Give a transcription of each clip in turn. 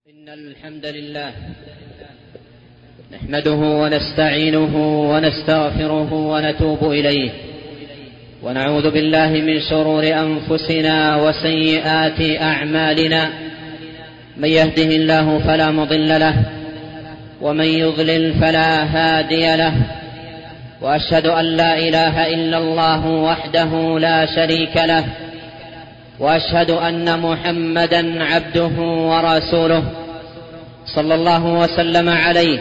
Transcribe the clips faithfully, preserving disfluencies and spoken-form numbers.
إن الحمد لله نحمده ونستعينه ونستغفره ونتوب إليه، ونعوذ بالله من شرور أنفسنا وسيئات أعمالنا. من يهده الله فلا مضل له، ومن يضلل فلا هادي له، وأشهد أن لا إله إلا الله وحده لا شريك له، وأشهد أن محمدا عبده ورسوله صلى الله وسلم عليه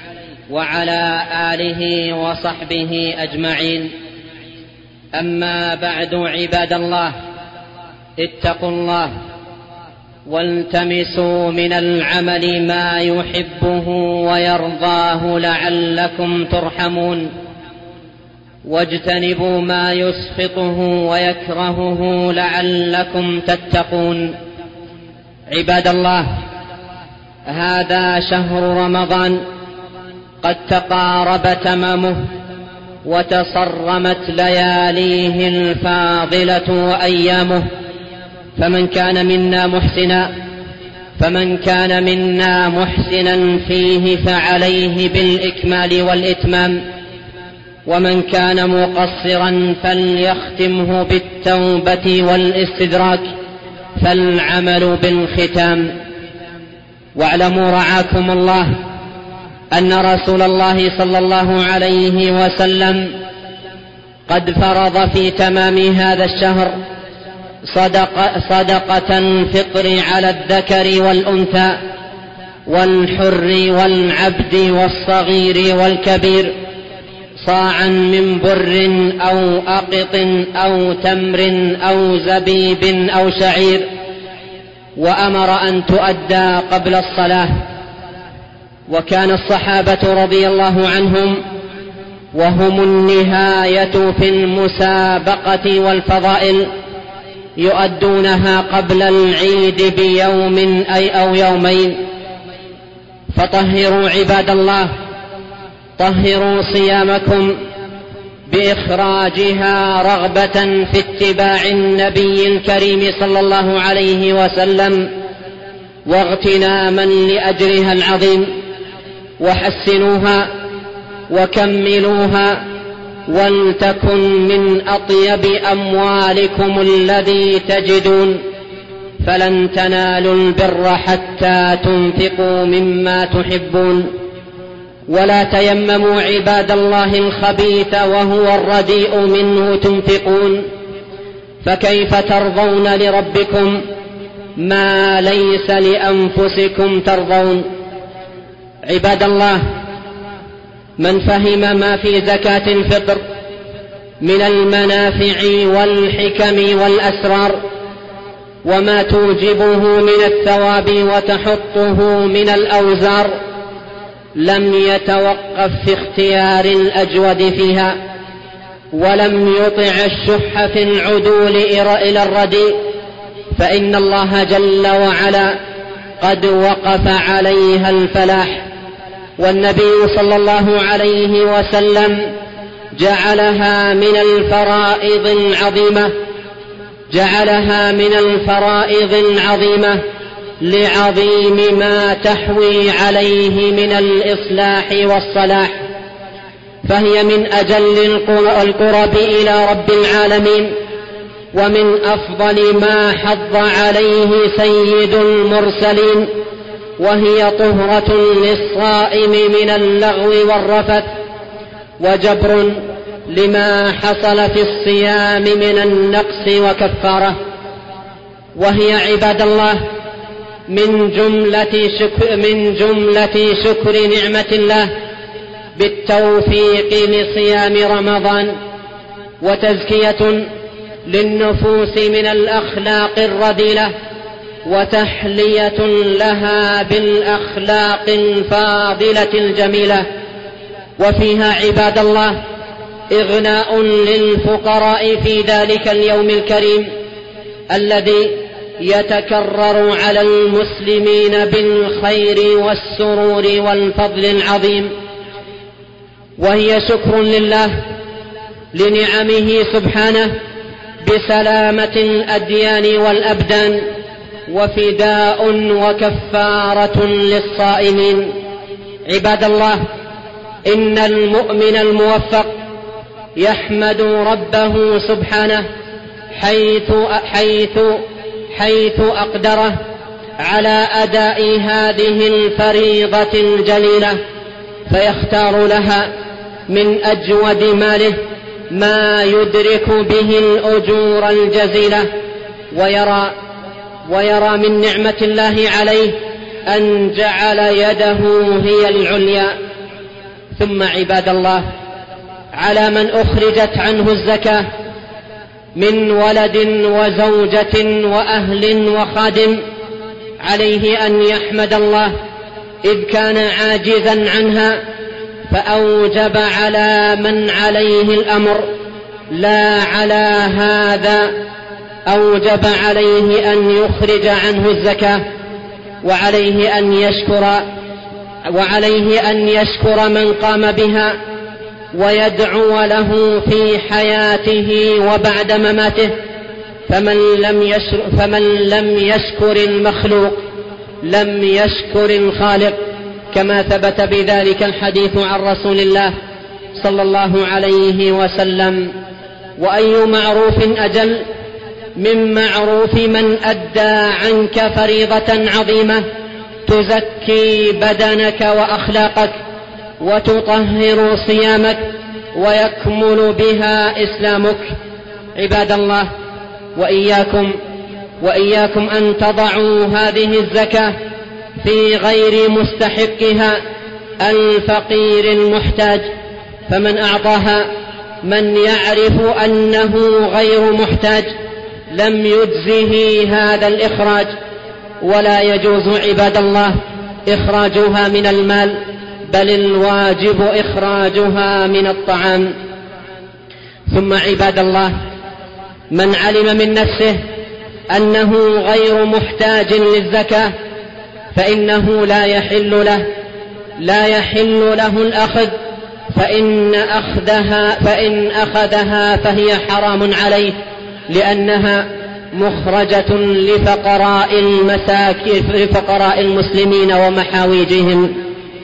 وعلى آله وصحبه أجمعين. أما بعد، عباد الله، اتقوا الله والتمسوا من العمل ما يحبه ويرضاه لعلكم ترحمون، واجتنبوا ما يسخطه ويكرهه لعلكم تتقون. عباد الله، هذا شهر رمضان قد تقارب تمامه، وتصرمت لياليه الفاضلة وأيامه، فمن كان منا محسنا فمن كان منا محسنا فيه فعليه بالإكمال والإتمام، ومن كان مقصرا فليختمه بالتوبة والاستدراك، فالعمل بالختام. واعلموا رعاكم الله أن رسول الله صلى الله عليه وسلم قد فرض في تمام هذا الشهر صدق صدقة الفطر على الذكر والأنثى والحر والعبد والصغير والكبير، صاعا من بر أو أقط أو تمر أو زبيب أو شعير، وأمر أن تؤدى قبل الصلاة. وكان الصحابة رضي الله عنهم وهم النهاية في المسابقة والفضائل يؤدونها قبل العيد بيوم أي أو يومين. فطهروا عباد الله، طهروا صيامكم بإخراجها رغبة في اتباع النبي الكريم صلى الله عليه وسلم، واغتناما لأجرها العظيم، وحسنوها وكملوها، ولتكن من أطيب أموالكم الذي تجدون، فلن تنالوا البر حتى تنفقوا مما تحبون. ولا تيمموا عباد الله الخبيث وهو الرديء منه تنفقون، فكيف ترضون لربكم ما ليس لأنفسكم ترضون. عباد الله، من فهم ما في زكاة الفطر من المنافع والحكم والأسرار، وما توجبه من الثواب وتحطه من الأوزار، لم يتوقف في اختيار الأجود فيها، ولم يطع الشح في العدول إلى الرديء، فإن الله جل وعلا قد وقف عليها الفلاح. والنبي صلى الله عليه وسلم جعلها من الفرائض العظيمة جعلها من الفرائض العظيمة لعظيم ما تحوي عليه من الإصلاح والصلاح، فهي من أجل القرب إلى رب العالمين، ومن أفضل ما حض عليه سيد المرسلين، وهي طهرة للصائم من اللغو والرفث، وجبر لما حصل في الصيام من النقص وكفارة. وهي عباد الله من جملة شكر, من جملة شكر نعمة الله بالتوفيق لصيام رمضان، وتزكية للنفوس من الأخلاق الرذيلة، وتحلية لها بالأخلاق الفاضلة الجميلة. وفيها عباد الله إغناء للفقراء في ذلك اليوم الكريم الذي يتكرر على المسلمين بالخير والسرور والفضل العظيم. وهي شكر لله لنعمه سبحانه بسلامة الأديان والأبدان، وفداء وكفارة للصائمين. عباد الله، إن المؤمن الموفق يحمد ربه سبحانه حيث حيث حيث أقدره على أداء هذه الفريضة الجليلة، فيختار لها من أجود ماله ما يدرك به الأجور الجزيلة، ويرى ويرى من نعمة الله عليه أن جعل يده هي العليا. ثم عباد الله، على من أخرجت عنه الزكاة من ولد وزوجة وأهل وخادم عليه أن يحمد الله إذ كان عاجزا عنها، فأوجب على من عليه الأمر لا على هذا، أوجب عليه أن يخرج عنه الزكاة، وعليه أن يشكر وعليه أن يشكر من قام بها ويدعو له في حياته وبعد مماته. فمن لم يشكر, فمن لم يشكر المخلوق لم يشكر الخالق، كما ثبت بذلك الحديث عن رسول الله صلى الله عليه وسلم. وأي معروف أجل من معروف من أدى عنك فريضة عظيمة تزكي بدنك وأخلاقك وتطهر صيامك ويكمل بها إسلامك. عباد الله، وإياكم وإياكم أن تضعوا هذه الزكاة في غير مستحقها الفقير المحتاج، فمن أعطاها من يعرف أنه غير محتاج لم يجزه هذا الإخراج، ولا يجوز عباد الله إخراجها من المال، بل الواجب إخراجها من الطعام. ثم عباد الله، من علم من نفسه أنه غير محتاج للزكاة فإنه لا يحل له لا يحل له الأخذ، فإن أخذها فإن أخذها فهي حرام عليه، لأنها مخرجة لفقراء المساكين لفقراء المسلمين ومحاويجهم.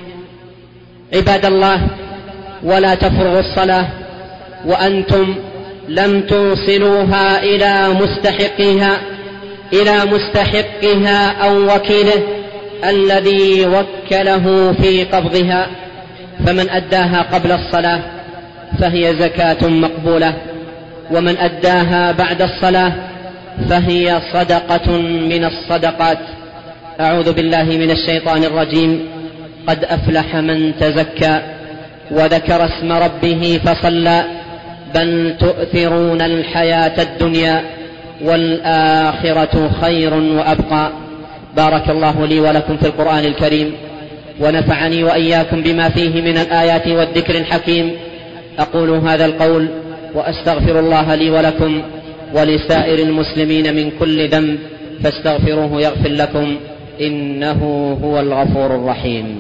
عباد الله، ولا تفرغوا الصلاة وأنتم لم توصلوها إلى مستحقها إلى مستحقها أو وكيله الذي وكله في قبضها، فمن أداها قبل الصلاة فهي زكاة مقبولة، ومن أداها بعد الصلاة فهي صدقة من الصدقات. أعوذ بالله من الشيطان الرجيم. قد أفلح من تزكى وذكر اسم ربه فصلى بل تؤثرون الحياة الدنيا والآخرة خير وأبقى. بارك الله لي ولكم في القرآن الكريم، ونفعني وإياكم بما فيه من الآيات والذكر الحكيم. أقول هذا القول وأستغفر الله لي ولكم ولسائر المسلمين من كل ذنب، فاستغفروه يغفر لكم، إنه هو الغفور الرحيم.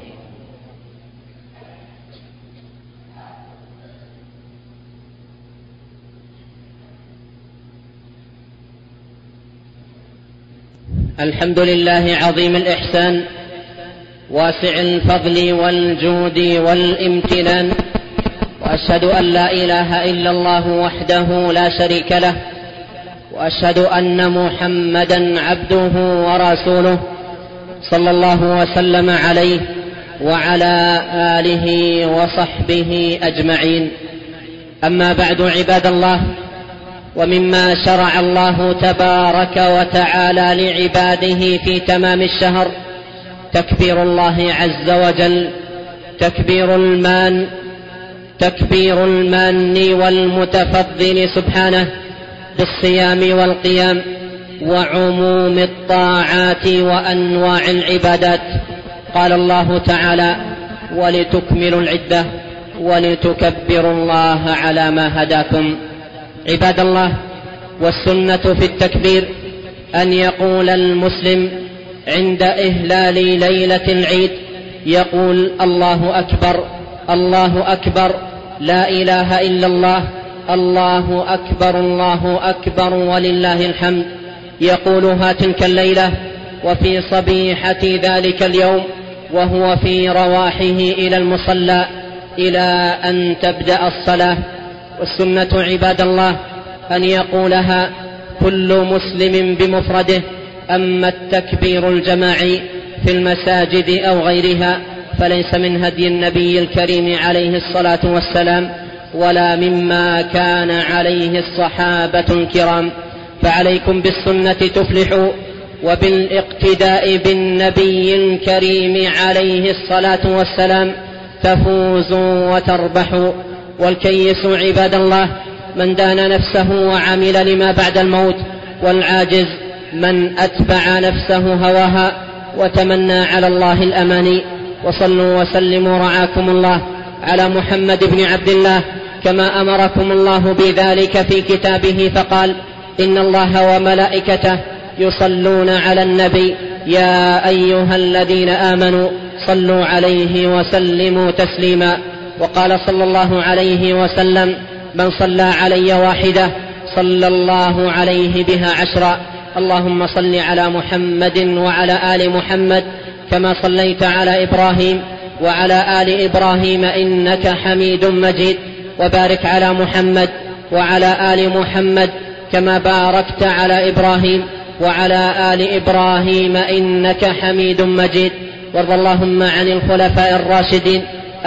الحمد لله عظيم الإحسان واسع الفضل والجود والامتنان، وأشهد أن لا إله إلا الله وحده لا شريك له، وأشهد أن محمدا عبده ورسوله صلى الله وسلم عليه وعلى آله وصحبه أجمعين. أما بعد، عباد الله، ومما شرع الله تبارك وتعالى لعباده في تمام الشهر تكبير الله عز وجل، تكبير المان تكبير المان والمتفضل سبحانه بالصيام والقيام وعموم الطاعات وأنواع العبادات. قال الله تعالى: ولتكملوا العدة ولتكبروا الله على ما هداكم. عباد الله، والسنة في التكبير أن يقول المسلم عند إهلال ليلة العيد يقول: الله أكبر الله أكبر، لا إله إلا الله، الله أكبر الله أكبر ولله الحمد. يقولها تلك الليلة وفي صبيحة ذلك اليوم وهو في رواحه إلى المصلى إلى أن تبدأ الصلاة. والسنة عباد الله أن يقولها كل مسلم بمفرده. أما التكبير الجماعي في المساجد أو غيرها فليس من هدي النبي الكريم عليه الصلاة والسلام ولا مما كان عليه الصحابة الكرام، فعليكم بالسنة تفلحوا وبالاقتداء بالنبي الكريم عليه الصلاة والسلام تفوزوا وتربحوا. والكيس عباد الله من دان نفسه وعمل لما بعد الموت، والعاجز من أتبع نفسه هواها وتمنى على الله الأماني. وصلوا وسلموا رعاكم الله على محمد بن عبد الله كما أمركم الله بذلك في كتابه فقال: إن الله وملائكته يصلون على النبي يا أيها الذين آمنوا صلوا عليه وسلموا تسليما. وقال صلى الله عليه وسلم: من صلى علي واحدة صلى الله عليه بها عشرا. اللهم صل على محمد وعلى آل محمد كما صليت على إبراهيم وعلى آل إبراهيم إنك حميد مجيد، وبارك على محمد وعلى آل محمد كما باركت على إبراهيم وعلى آل إبراهيم إنك حميد مجيد. وارض اللهم عن الخلفاء الراشدين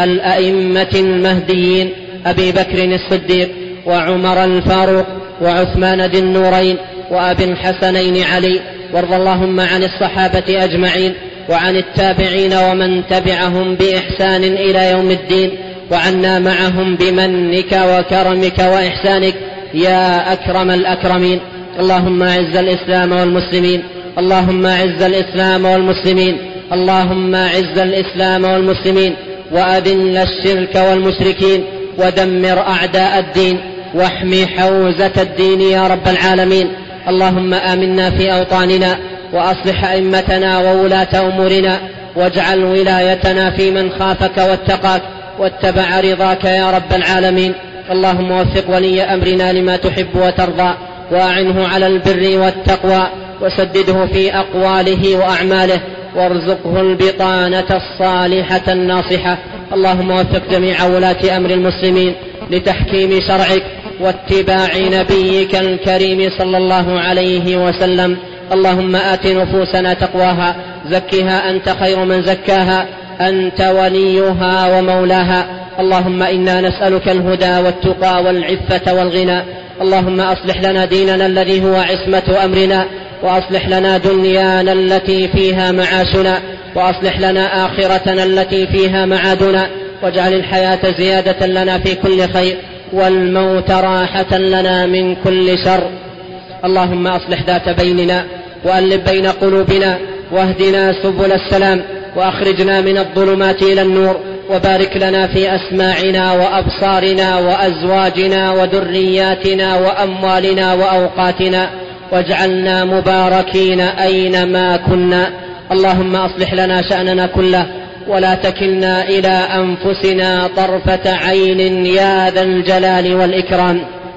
الأئمة المهديين أبي بكر الصديق وعمر الفاروق وعثمان ذي النورين وأبي الحسنين علي. وارض اللهم عن الصحابة أجمعين وعن التابعين ومن تبعهم بإحسان إلى يوم الدين، وعنا معهم بمنك وكرمك وإحسانك يا أكرم الأكرمين. اللهم أعز الإسلام والمسلمين، اللهم أعز الإسلام والمسلمين، اللهم أعز الإسلام والمسلمين، وأذل الشرك والمشركين، ودمر أعداء الدين، واحمي حوزة الدين يا رب العالمين. اللهم آمنا في أوطاننا، وأصلح أئمتنا وولاة أمورنا، واجعل ولايتنا في من خافك واتقاك واتبع رضاك يا رب العالمين. اللهم وفق ولي أمرنا لما تحب وترضى، وأعنه على البر والتقوى، وسدده في أقواله وأعماله، وارزقه البطانة الصالحة الناصحة. اللهم وفق جميع ولاة أمر المسلمين لتحكيم شرعك واتباع نبيك الكريم صلى الله عليه وسلم. اللهم آت نفوسنا تقواها، زكها أنت خير من زكاها، أنت وليها ومولاها. اللهم إنا نسألك الهدى والتقى والعفة والغنى. اللهم أصلح لنا ديننا الذي هو عصمة أمرنا، وأصلح لنا دنيانا التي فيها معاشنا، وأصلح لنا آخرتنا التي فيها معادنا، واجعل الحياة زيادة لنا في كل خير، والموت راحة لنا من كل شر. اللهم أصلح ذات بيننا، وألف بين قلوبنا، واهدنا سبل السلام، وأخرجنا من الظلمات إلى النور، وبارك لنا في أسماعنا وأبصارنا وأزواجنا وذرياتنا وأموالنا وأوقاتنا، واجعلنا مباركين أينما كنا. اللهم أصلح لنا شأننا كله، ولا تكلنا إلى أنفسنا طرفة عين يا ذا الجلال والإكرام.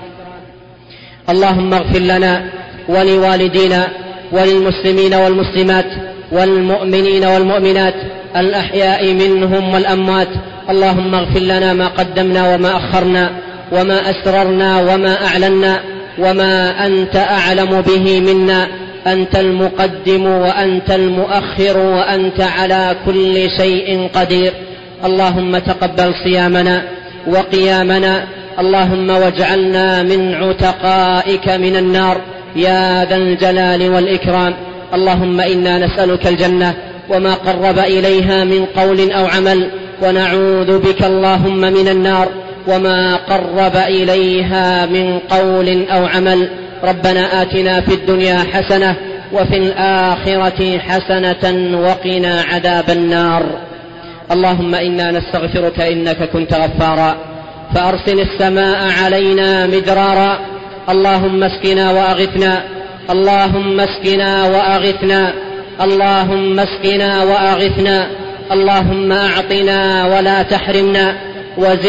اللهم اغفر لنا ولوالدينا وللمسلمين والمسلمات والمؤمنين والمؤمنات الأحياء منهم والأموات. اللهم اغفر لنا ما قدمنا وما أخرنا، وما أسررنا وما أعلنا، وما أنت أعلم به منا. أنت المقدم وأنت المؤخر، وأنت على كل شيء قدير. اللهم تقبل صيامنا وقيامنا، اللهم واجعلنا من عتقائك من النار يا ذا الجلال والإكرام. اللهم إنا نسألك الجنة وما قرب إليها من قول أو عمل، ونعوذ بك اللهم من النار وما قرب إليها من قول أو عمل. ربنا آتنا في الدنيا حسنة وفي الآخرة حسنة وقنا عذاب النار. اللهم إنا نستغفرك إنك كنت غفارا، فأرسل السماء علينا مدرارا. اللهم اسقنا وأغثنا، اللهم اسقنا وأغثنا، اللهم اسقنا وأغثنا. اللهم أعطنا ولا تحرمنا،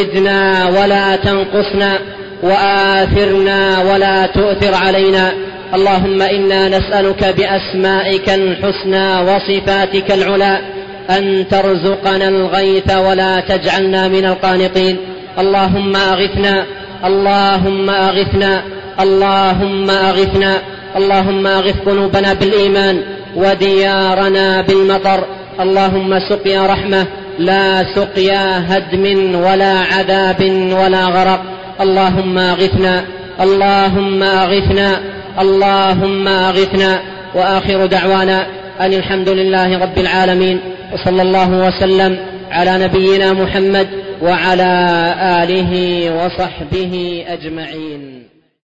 وزدنا ولا تنقصنا، وآثرنا ولا تؤثر علينا. اللهم إنا نسألك بأسمائك الحسنى وصفاتك العلى أن ترزقنا الغيث ولا تجعلنا من القانطين. اللهم أغثنا اللهم أغثنا اللهم أغثنا اللهم أغث قلوبنا بالإيمان وديارنا بالمطر. اللهم سقيا رحمة لا سقيا هدم ولا عذاب ولا غرق. اللهم أغثنا اللهم أغثنا اللهم أغثنا. وآخر دعوانا أن الحمد لله رب العالمين، وصلى الله وسلم على نبينا محمد وعلى آله وصحبه أجمعين.